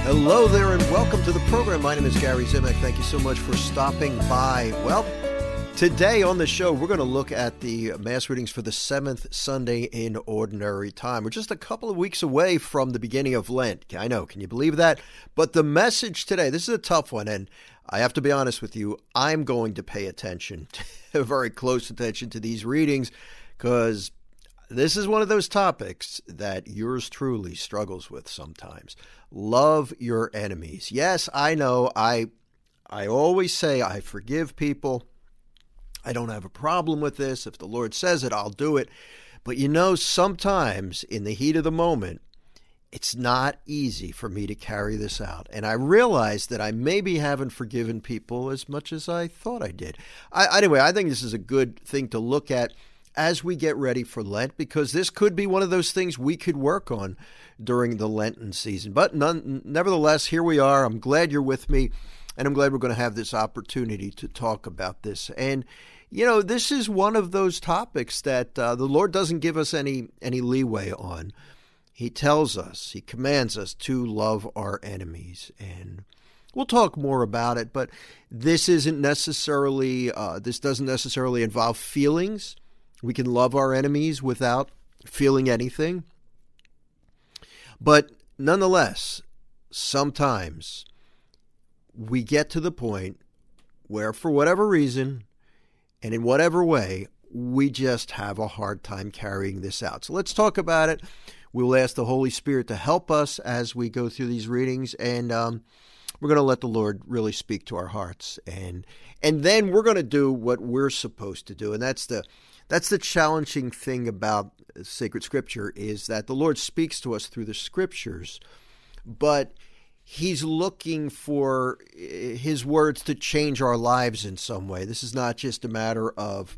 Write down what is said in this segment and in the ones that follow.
Hello there and welcome to the program. My name is Gary Zimek. Thank you so much for stopping by. Well, today on the show, we're going to look at the Mass readings for the 7th Sunday in Ordinary Time. We're just a couple of weeks away from the beginning of Lent. I know, can you believe that? But the message today, this is a tough one, and I have to be honest with you, I'm going to pay attention, very close attention to these readings, because this is one of those topics that yours truly struggles with sometimes. Love your enemies. Yes, I know. I always say I forgive people. I don't have a problem with this. If the Lord says it, I'll do it. But you know, sometimes in the heat of the moment, it's not easy for me to carry this out. And I realize that I maybe haven't forgiven people as much as I thought I did. Anyway, I think this is a good thing to look at as we get ready for Lent, because this could be one of those things we could work on during the Lenten season. But nevertheless, here we are. I'm glad you're with me, and I'm glad we're going to have this opportunity to talk about this. And, you know, this is one of those topics that the Lord doesn't give us any leeway on. He tells us, he commands us to love our enemies, and we'll talk more about it, but this doesn't necessarily involve feelings. We can love our enemies without feeling anything. But nonetheless, sometimes we get to the point where, for whatever reason and in whatever way, we just have a hard time carrying this out. So let's talk about it. We'll ask the Holy Spirit to help us as we go through these readings, and we're going to let the Lord really speak to our hearts. And then we're going to do what we're supposed to do, and that's the challenging thing about sacred scripture, is that the Lord speaks to us through the scriptures, but he's looking for his words to change our lives in some way. This is not just a matter of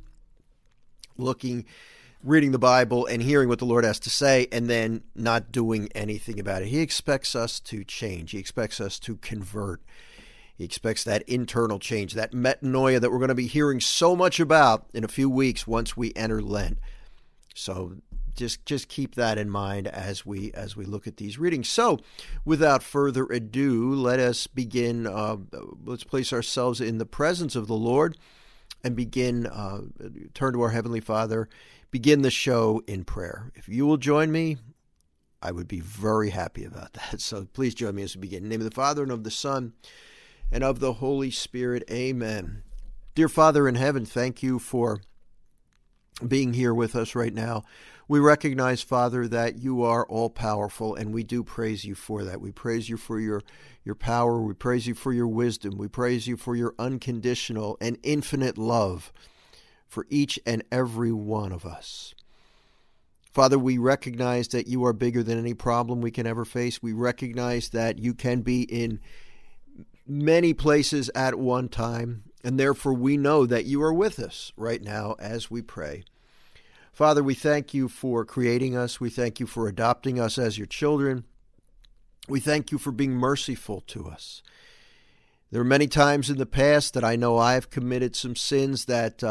reading the Bible and hearing what the Lord has to say and then not doing anything about it. He expects us to change. He expects us to convert. He expects that internal change, that metanoia that we're going to be hearing so much about in a few weeks once we enter Lent. So just keep that in mind as we look at these readings. So without further ado, let us begin. Let's place ourselves in the presence of the Lord and begin, turn to our Heavenly Father, begin the show in prayer. If you will join me, I would be very happy about that. So please join me as we begin. In the name of the Father, and of the Son, and of the Holy Spirit. Amen. Dear Father in heaven, thank you for being here with us right now. We recognize, Father, that you are all-powerful, and we do praise you for that. We praise you for your power. We praise you for your wisdom. We praise you for your unconditional and infinite love for each and every one of us. Father, we recognize that you are bigger than any problem we can ever face. We recognize that you can be in many places at one time, and therefore we know that you are with us right now as we pray. Father, we thank you for creating us. We thank you for adopting us as your children. We thank you for being merciful to us. There are many times in the past that I know I've committed some sins that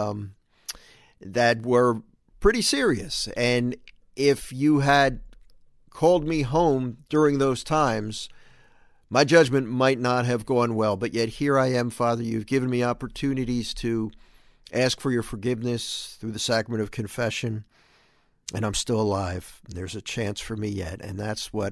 were pretty serious, and if you had called me home during those times, my judgment might not have gone well, but yet here I am, Father. You've given me opportunities to ask for your forgiveness through the sacrament of confession, and I'm still alive. There's a chance for me yet, and that's what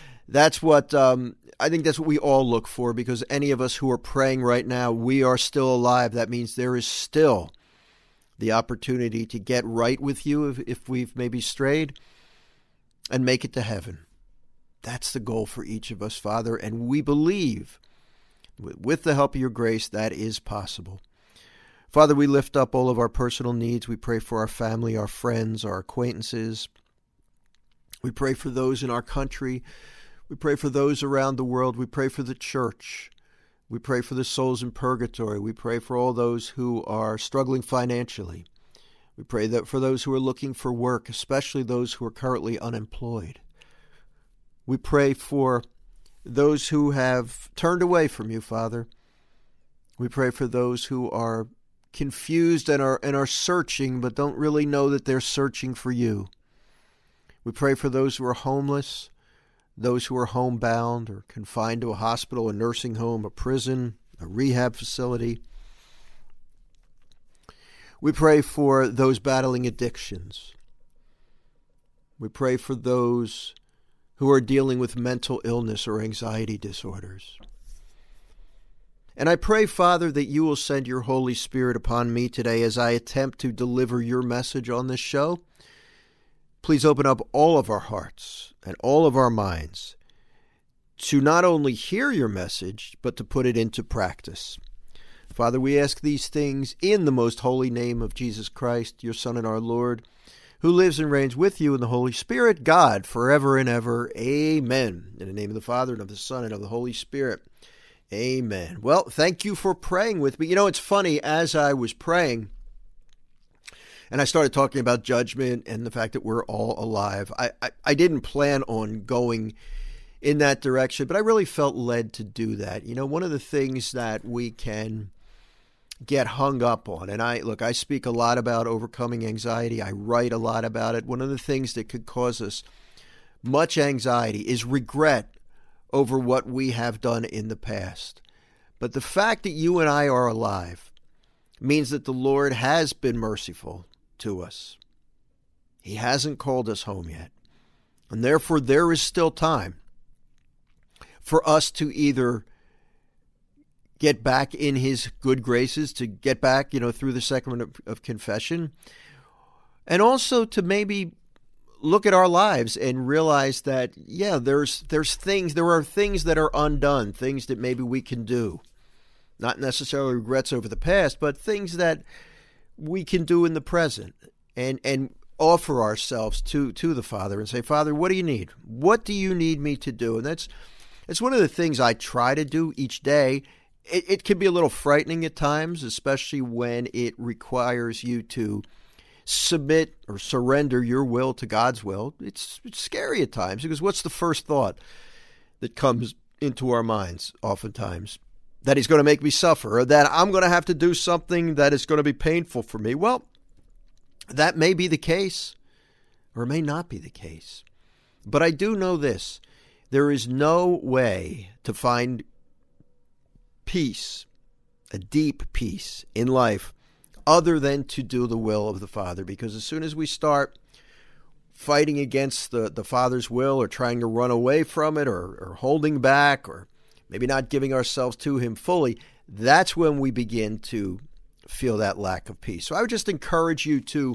I think that's what we all look for, because any of us who are praying right now, we are still alive. That means there is still the opportunity to get right with you if we've maybe strayed and make it to heaven. That's the goal for each of us, Father, and we believe with the help of your grace that is possible. Father, we lift up all of our personal needs. We pray for our family, our friends, our acquaintances. We pray for those in our country. We pray for those around the world. We pray for the church. We pray for the souls in purgatory. We pray for all those who are struggling financially. We pray that for those who are looking for work, especially those who are currently unemployed. We pray for those who have turned away from you, Father. We pray for those who are confused and are searching but don't really know that they're searching for you. We pray for those who are homeless, those who are homebound or confined to a hospital, a nursing home, a prison, a rehab facility. We pray for those battling addictions. We pray for those who are dealing with mental illness or anxiety disorders. And I pray, Father, that you will send your Holy Spirit upon me today as I attempt to deliver your message on this show. Please open up all of our hearts and all of our minds to not only hear your message, but to put it into practice. Father, we ask these things in the most holy name of Jesus Christ, your Son and our Lord, who lives and reigns with you in the Holy Spirit, God, forever and ever. Amen. In the name of the Father, and of the Son, and of the Holy Spirit. Amen. Well, thank you for praying with me. You know, it's funny, as I was praying, and I started talking about judgment and the fact that we're all alive, I didn't plan on going in that direction, but I really felt led to do that. You know, one of the things that we can get hung up on, and I speak a lot about overcoming anxiety. I write a lot about it. One of the things that could cause us much anxiety is regret over what we have done in the past. But the fact that you and I are alive means that the Lord has been merciful to us. He hasn't called us home yet. And therefore, there is still time for us to either get back in his good graces, to get back, through the sacrament of confession, and also to maybe look at our lives and realize that, there are things that are undone, things that maybe we can do. Not necessarily regrets over the past, but things that we can do in the present, and offer ourselves to the Father and say, Father, what do you need? What do you need me to do? And that's one of the things I try to do each day. It can be a little frightening at times, especially when it requires you to submit or surrender your will to God's will. It's scary at times, because what's the first thought that comes into our minds oftentimes? That he's going to make me suffer, or that I'm going to have to do something that is going to be painful for me. Well, that may be the case, or it may not be the case. But I do know this: there is no way to find peace, a deep peace in life, other than to do the will of the Father. Because as soon as we start fighting against the Father's will, or trying to run away from it, or holding back, or maybe not giving ourselves to him fully, that's when we begin to feel that lack of peace. So I would just encourage you to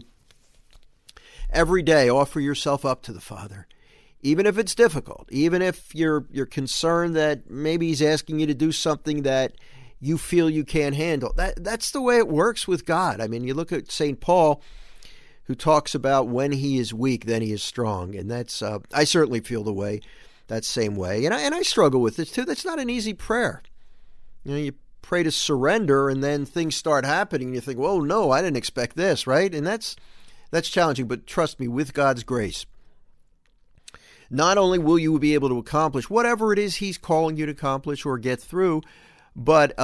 every day offer yourself up to the Father, even if it's difficult, even if you're concerned that maybe he's asking you to do something that you feel you can't handle. That's the way it works with God. I mean, you look at St. Paul, who talks about when he is weak, then he is strong. And that's I certainly feel that same way. And I struggle with this too. That's not an easy prayer. You pray to surrender, and then things start happening, and you think, "Whoa, no, I didn't expect this," right? And that's challenging. But trust me, with God's grace, not only will you be able to accomplish whatever it is he's calling you to accomplish or get through, but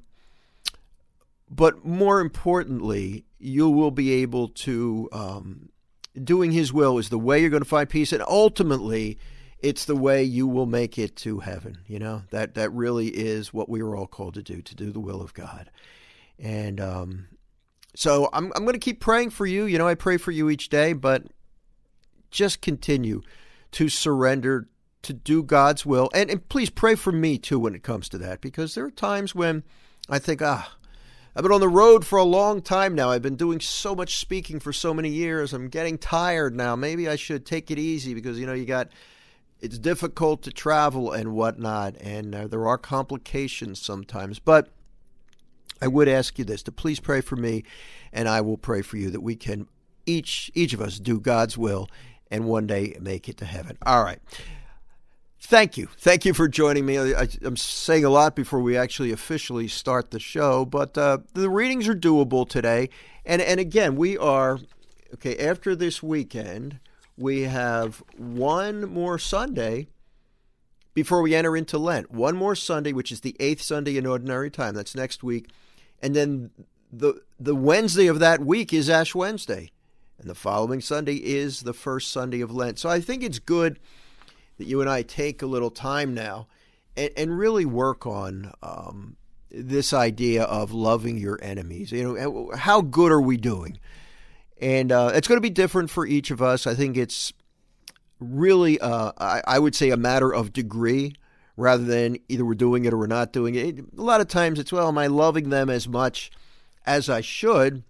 more importantly, you will be able to, doing his will is the way you're going to find peace, and ultimately, it's the way you will make it to heaven. That really is what we are all called to do the will of God. And so I'm going to keep praying for you. I pray for you each day, but just continue to surrender, to do God's will. And please pray for me too when it comes to that, because there are times when I think, I've been on the road for a long time now. I've been doing so much speaking for so many years. I'm getting tired now. Maybe I should take it easy, because, it's difficult to travel and whatnot, and there are complications sometimes. But I would ask you this, to please pray for me, and I will pray for you, that we can each of us do God's will and one day make it to heaven. All right. Thank you. Thank you for joining me. I'm saying a lot before we actually officially start the show, but the readings are doable today. And again, we are, after this weekend, we have one more Sunday before we enter into Lent. One more Sunday, which is the 8th Sunday in Ordinary Time. That's next week. And then the Wednesday of that week is Ash Wednesday. And the following Sunday is the first Sunday of Lent. So I think it's good that you and I take a little time now and really work on this idea of loving your enemies. How good are we doing? And it's going to be different for each of us. I think it's really, I would say, a matter of degree rather than either we're doing it or we're not doing it. A lot of times it's, well, am I loving them as much as I should?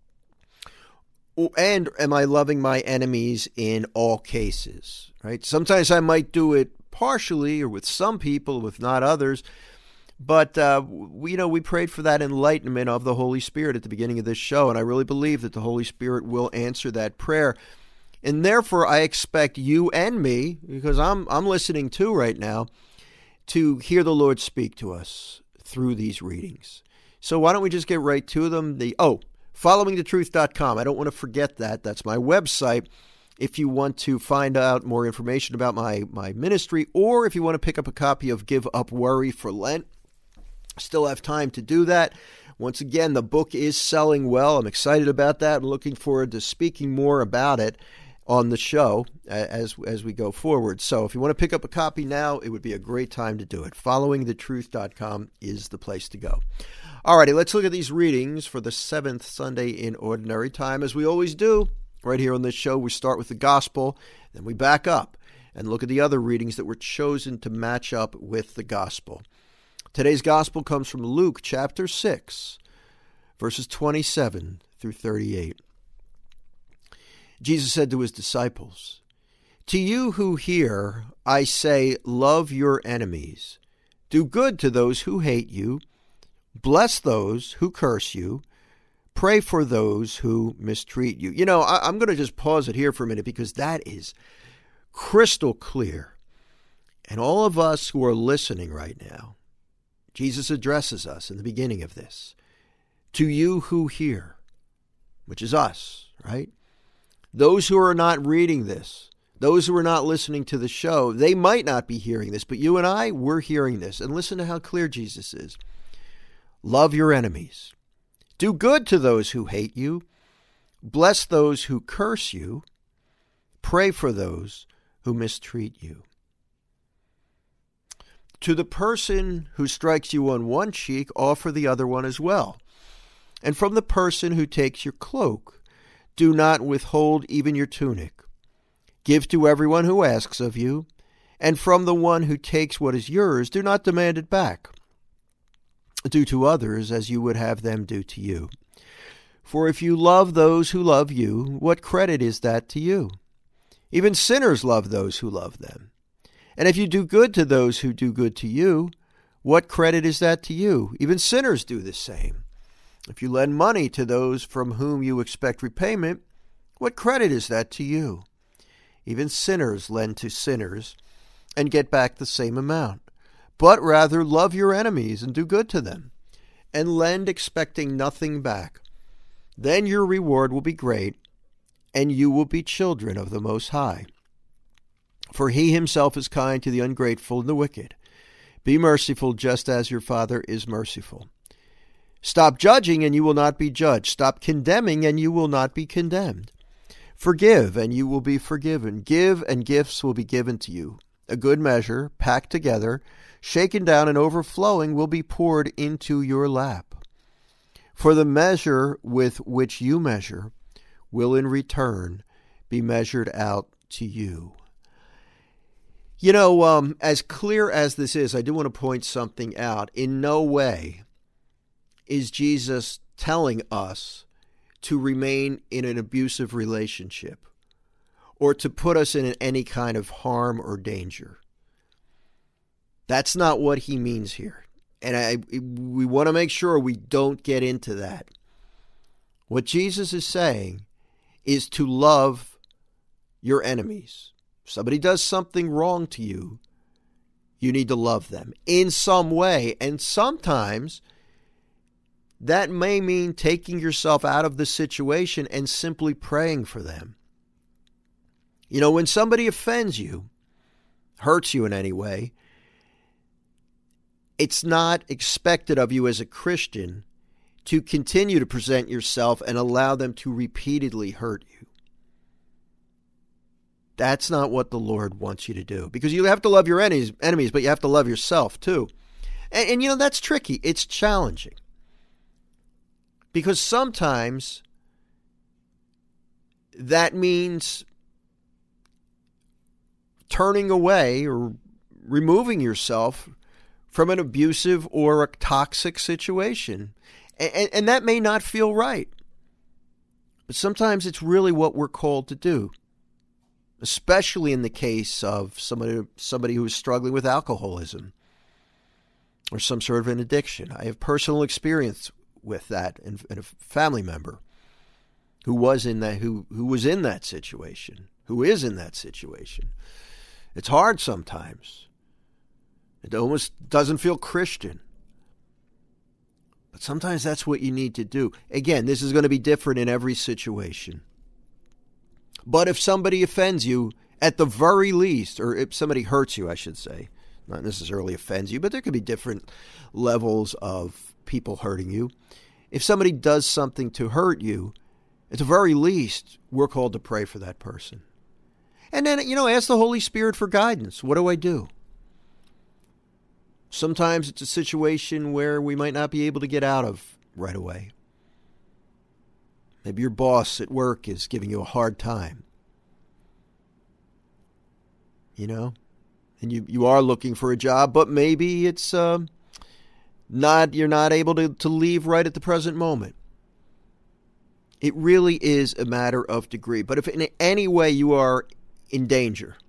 And am I loving my enemies in all cases, right? Sometimes I might do it partially or with some people, with not others. But, we prayed for that enlightenment of the Holy Spirit at the beginning of this show, and I really believe that the Holy Spirit will answer that prayer. And therefore, I expect you and me, because I'm listening too right now, to hear the Lord speak to us through these readings. So why don't we just get right to them? Followingthetruth.com. I don't want to forget that. That's my website. If you want to find out more information about my ministry, or if you want to pick up a copy of Give Up Worry for Lent, still have time to do that. Once again, the book is selling well. I'm excited about that. I'm looking forward to speaking more about it on the show as we go forward. So if you want to pick up a copy now, it would be a great time to do it. Followingthetruth.com is the place to go. All righty, let's look at these readings for the 7th Sunday in Ordinary Time. As we always do, right here on this show, we start with the Gospel, then we back up and look at the other readings that were chosen to match up with the Gospel. Today's Gospel comes from Luke chapter 6, verses 27 through 38. Jesus said to his disciples, "To you who hear, I say, love your enemies. Do good to those who hate you. Bless those who curse you. Pray for those who mistreat you." I'm going to just pause it here for a minute because that is crystal clear. And all of us who are listening right now, Jesus addresses us in the beginning of this. To you who hear, which is us, right? Those who are not reading this, those who are not listening to the show, they might not be hearing this, but you and I, we're hearing this. And listen to how clear Jesus is. Love your enemies. Do good to those who hate you. Bless those who curse you. Pray for those who mistreat you. To the person who strikes you on one cheek, offer the other one as well. And from the person who takes your cloak, do not withhold even your tunic. Give to everyone who asks of you, and from the one who takes what is yours, do not demand it back. Do to others as you would have them do to you. For if you love those who love you, what credit is that to you? Even sinners love those who love them. And if you do good to those who do good to you, what credit is that to you? Even sinners do the same. If you lend money to those from whom you expect repayment, what credit is that to you? Even sinners lend to sinners and get back the same amount. But rather love your enemies and do good to them, and lend expecting nothing back. Then your reward will be great, and you will be children of the Most High. For he himself is kind to the ungrateful and the wicked. Be merciful just as your Father is merciful. Stop judging and you will not be judged. Stop condemning and you will not be condemned. Forgive and you will be forgiven. Give and gifts will be given to you. A good measure, packed together, shaken down and overflowing, will be poured into your lap. For the measure with which you measure will in return be measured out to you. As clear as this is, I do want to point something out. In no way is Jesus telling us to remain in an abusive relationship or to put us in any kind of harm or danger. That's not what he means here. And we want to make sure we don't get into that. What Jesus is saying is to love your enemies. If somebody does something wrong to you, you need to love them in some way. And sometimes that may mean taking yourself out of the situation and simply praying for them. When somebody offends you, hurts you in any way, it's not expected of you as a Christian to continue to present yourself and allow them to repeatedly hurt you. That's not what the Lord wants you to do, because you have to love your enemies, but you have to love yourself too. And that's tricky. It's challenging, because sometimes that means turning away or removing yourself from an abusive or a toxic situation. And that may not feel right. But sometimes it's really what we're called to do, especially in the case of somebody who is struggling with alcoholism or some sort of an addiction. I have personal experience with that, and a family member who was in that situation, who is in that situation. It's hard sometimes. It almost doesn't feel Christian. But sometimes that's what you need to do. Again, this is going to be different in every situation. But if somebody offends you, at the very least, or if somebody hurts you, I should say, not necessarily offends you, but there could be different levels of people hurting you. If somebody does something to hurt you, at the very least, we're called to pray for that person. And then, ask the Holy Spirit for guidance. What do I do? Sometimes it's a situation where we might not be able to get out of right away. Maybe your boss at work is giving you a hard time. And you are looking for a job, but maybe it's you're not able to leave right at the present moment. It really is a matter of degree. But if in any way you are in danger,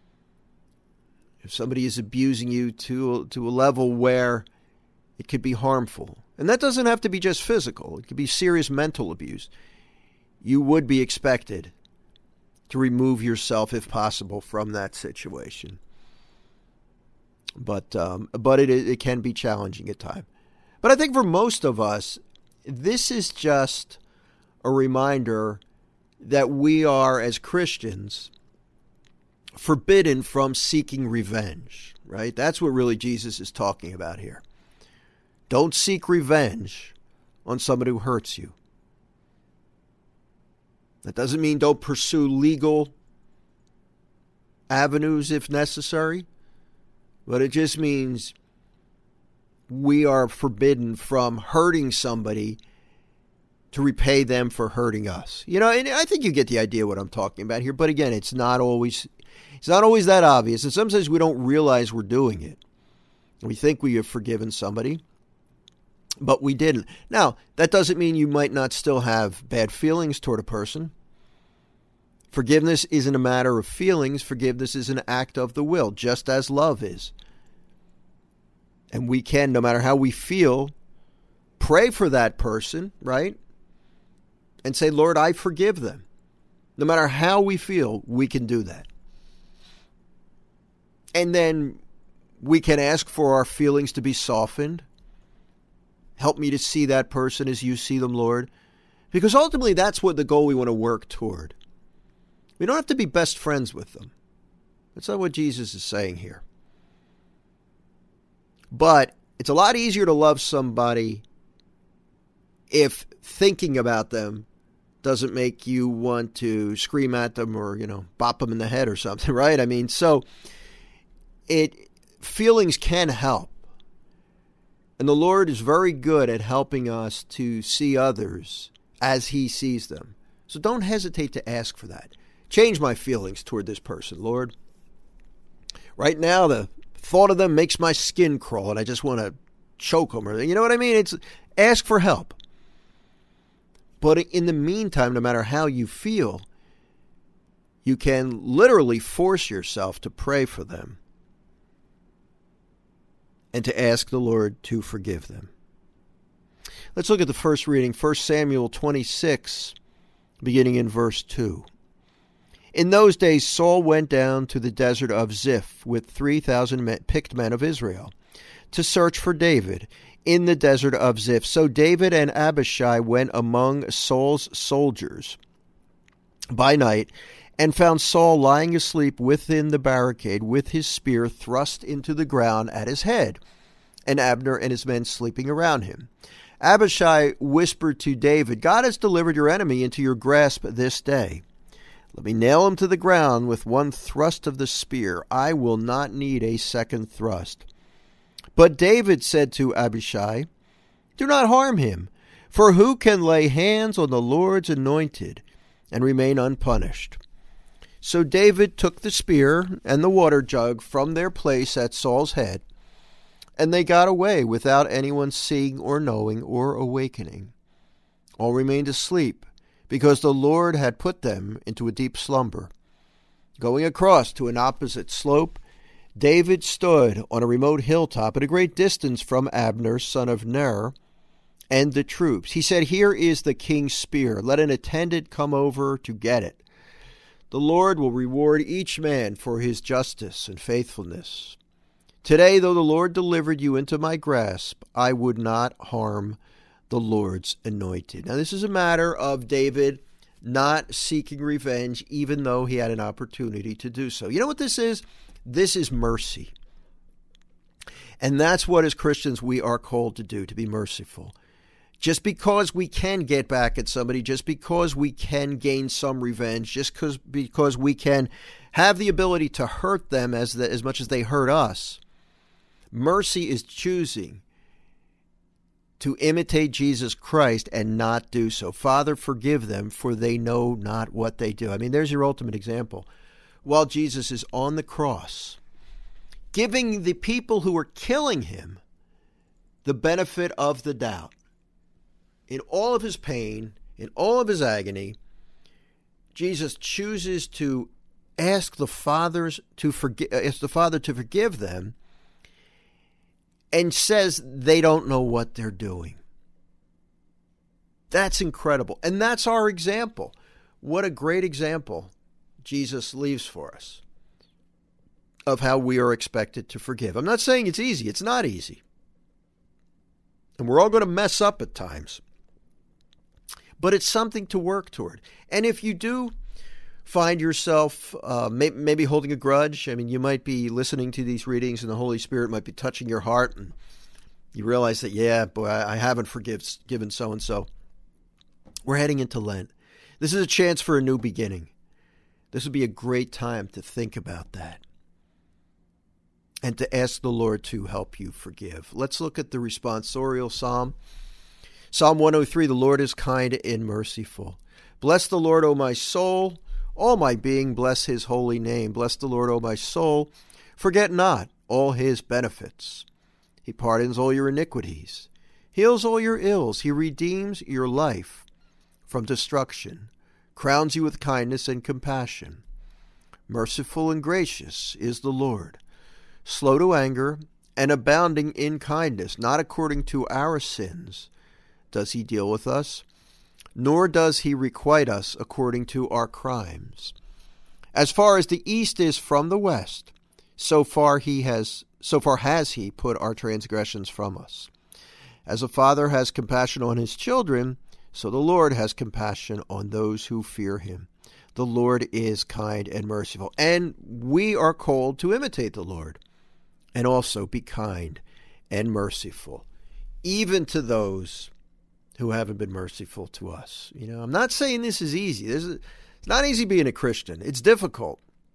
if somebody is abusing you to a level where it could be harmful, and that doesn't have to be just physical, it could be serious mental abuse, you would be expected to remove yourself, if possible, from that situation. But it can be challenging at times. But I think for most of us, this is just a reminder that we are, as Christians, forbidden from seeking revenge, right? That's what really Jesus is talking about here. Don't seek revenge on somebody who hurts you. That doesn't mean don't pursue legal avenues if necessary, but it just means we are forbidden from hurting somebody to repay them for hurting us. And I think you get the idea what I'm talking about here, but again, it's not always that obvious, and sometimes we don't realize we're doing it. We think we have forgiven somebody, but we didn't. Now, that doesn't mean you might not still have bad feelings toward a person. Forgiveness isn't a matter of feelings. Forgiveness is an act of the will, just as love is. And we can, no matter how we feel, pray for that person, right? And say, Lord, I forgive them. No matter how we feel, we can do that. And then we can ask for our feelings to be softened. Help me to see that person as you see them, Lord. Because ultimately, that's what the goal we want to work toward. We don't have to be best friends with them. That's not what Jesus is saying here. But it's a lot easier to love somebody if thinking about them doesn't make you want to scream at them or, bop them in the head or something, right? I mean, so feelings can help. And the Lord is very good at helping us to see others as he sees them. So don't hesitate to ask for that. Change my feelings toward this person, Lord. Right now, the thought of them makes my skin crawl and I just want to choke them. Or, you know what I mean? It's ask for help. But in the meantime, no matter how you feel, you can literally force yourself to pray for them and to ask the Lord to forgive them. Let's look at the first reading, 1 Samuel 26, beginning in verse 2. In those days, Saul went down to the desert of Ziph with 3,000 picked men of Israel to search for David in the desert of Ziph. So David and Abishai went among Saul's soldiers by night and found Saul lying asleep within the barricade with his spear thrust into the ground at his head, and Abner and his men sleeping around him. Abishai whispered to David, God has delivered your enemy into your grasp this day. Let me nail him to the ground with one thrust of the spear. I will not need a second thrust. But David said to Abishai, do not harm him, for who can lay hands on the Lord's anointed and remain unpunished? So David took the spear and the water jug from their place at Saul's head, and they got away without anyone seeing or knowing or awakening. All remained asleep, because the Lord had put them into a deep slumber. Going across to an opposite slope, David stood on a remote hilltop at a great distance from Abner, son of Ner, and the troops. He said, here is the king's spear. Let an attendant come over to get it. The Lord will reward each man for his justice and faithfulness. Today, though the Lord delivered you into my grasp, I would not harm the Lord's anointed. Now, this is a matter of David not seeking revenge, even though he had an opportunity to do so. You know what this is? This is mercy. And that's what, as Christians, we are called to do, to be merciful. Just because we can get back at somebody, just because we can gain some revenge, just because we can have the ability to hurt them as much as they hurt us, mercy is choosing to imitate Jesus Christ and not do so. Father, forgive them, for they know not what they do. I mean, there's your ultimate example. While Jesus is on the cross, giving the people who were killing him the benefit of the doubt. In all of his pain, in all of his agony, Jesus chooses to ask the Father to forgive them, and says they don't know what they're doing. That's incredible. And that's our example. What a great example Jesus leaves for us of how we are expected to forgive. I'm not saying it's easy. It's not easy. And we're all going to mess up at times. But it's something to work toward. And if you do find yourself maybe holding a grudge, I mean, you might be listening to these readings and the Holy Spirit might be touching your heart, and you realize that, yeah, boy, I haven't forgiven so-and-so. We're heading into Lent. This is a chance for a new beginning. This would be a great time to think about that and to ask the Lord to help you forgive. Let's look at the responsorial psalm. Psalm 103, the Lord is kind and merciful. Bless the Lord, O my soul. All my being, bless his holy name. Bless the Lord, O my soul. Forget not all his benefits. He pardons all your iniquities, heals all your ills. He redeems your life from destruction, crowns you with kindness and compassion. Merciful and gracious is the Lord, slow to anger and abounding in kindness. Not according to our sins does he deal with us, nor does he requite us according to our crimes. As far as the east is from the west, so far has he put our transgressions from us. As a father has compassion on his children, so the Lord has compassion on those who fear him. The Lord is kind and merciful. And we are called to imitate the Lord and also be kind and merciful, even to those who haven't been merciful to us. You know, I'm not saying this is easy. It's not easy being a Christian. It's difficult.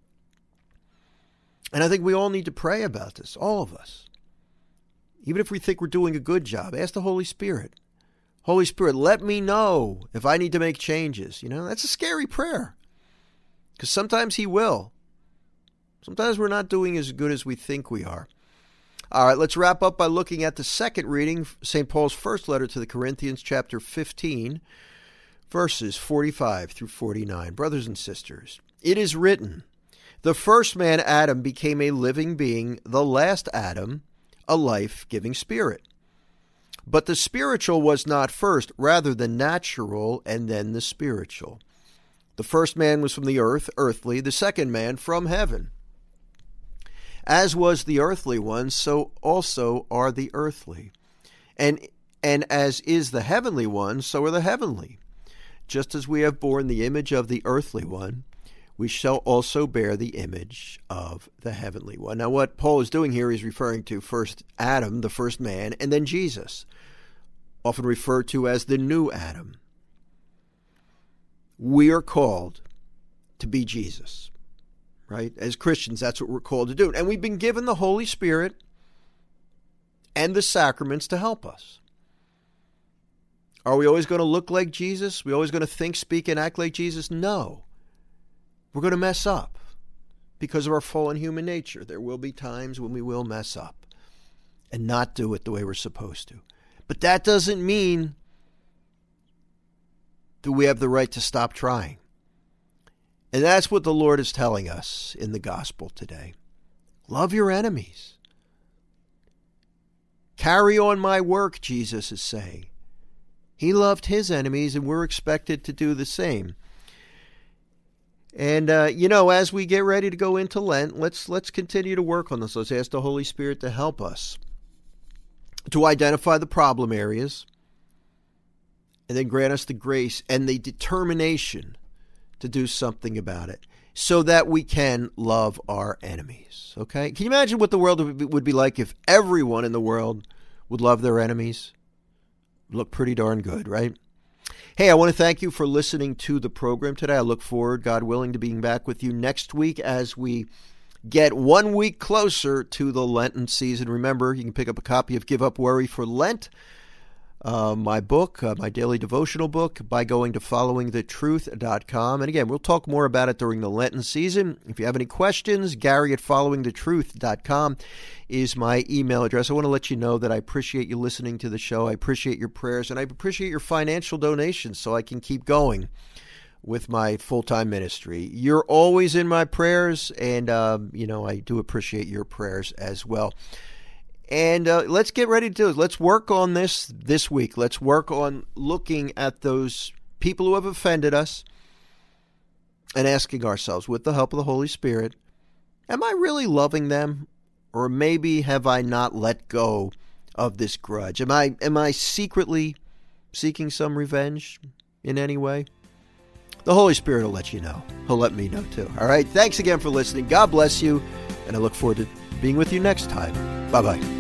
And I think we all need to pray about this, all of us. Even if we think we're doing a good job, ask the Holy Spirit. Holy Spirit, let me know if I need to make changes. You know, that's a scary prayer, because sometimes he will. Sometimes we're not doing as good as we think we are. All right, let's wrap up by looking at the second reading, St. Paul's first letter to the Corinthians, chapter 15, verses 45 through 49. Brothers and sisters, it is written, the first man, Adam, became a living being, the last Adam, a life-giving spirit. But the spiritual was not first, rather the natural, and then the spiritual. The first man was from the earth, earthly, the second man from heaven. As was the earthly one, so also are the earthly. And as is the heavenly one, so are the heavenly. Just as we have borne the image of the earthly one, we shall also bear the image of the heavenly one. Now, what Paul is doing here is referring to first Adam, the first man, and then Jesus, often referred to as the new Adam. We are called to be Jesus, right? As Christians, that's what we're called to do. And we've been given the Holy Spirit and the sacraments to help us. Are we always going to look like Jesus? Are we always going to think, speak, and act like Jesus? No. We're going to mess up because of our fallen human nature. There will be times when we will mess up and not do it the way we're supposed to. But that doesn't mean that we have the right to stop trying. And that's what the Lord is telling us in the gospel today. Love your enemies. Carry on my work, Jesus is saying. He loved his enemies, and we're expected to do the same. And, as we get ready to go into Lent, let's continue to work on this. Let's ask the Holy Spirit to help us to identify the problem areas, and then grant us the grace and the determination to do something about it so that we can love our enemies. Okay? Can you imagine what the world would be like if everyone in the world would love their enemies? Look pretty darn good, right? Hey, I want to thank you for listening to the program today. I look forward, God willing, to being back with you next week as we get 1 week closer to the Lenten season. Remember, you can pick up a copy of Give Up Worry for Lent, my book, my daily devotional book, by going to followingthetruth.com. And again, we'll talk more about it during the Lenten season. If you have any questions, Gary@followingthetruth.com is my email address. I want to let you know that I appreciate you listening to the show. I appreciate your prayers, and I appreciate your financial donations so I can keep going with my full-time ministry. You're always in my prayers, and, I do appreciate your prayers as well. And let's get ready to do it. Let's work on this week. Let's work on looking at those people who have offended us and asking ourselves, with the help of the Holy Spirit, am I really loving them? Or maybe have I not let go of this grudge? Am I secretly seeking some revenge in any way? The Holy Spirit will let you know. He'll let me know too. All right. Thanks again for listening. God bless you. And I look forward to being with you next time. Bye-bye.